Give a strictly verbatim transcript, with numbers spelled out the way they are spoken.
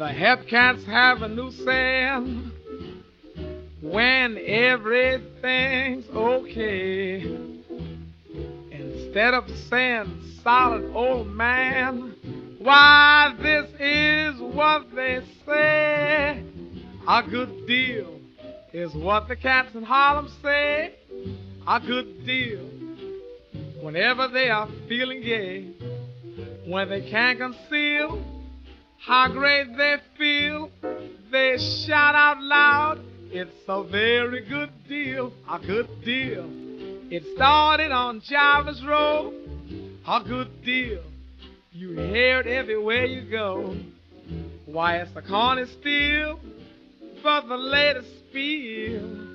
hep cats have a new saying when everything's okay. Instead of saying solid old man, why this is what they say. A good deal is what the cats in Harlem say. A good deal whenever they are feeling gay. When they can't conceal how great they feel, they shout out loud, it's a very good deal, a good deal. It started on Jarvis Road, a good deal. You hear it everywhere you go. Why, it's the corny steel, but the latest feel.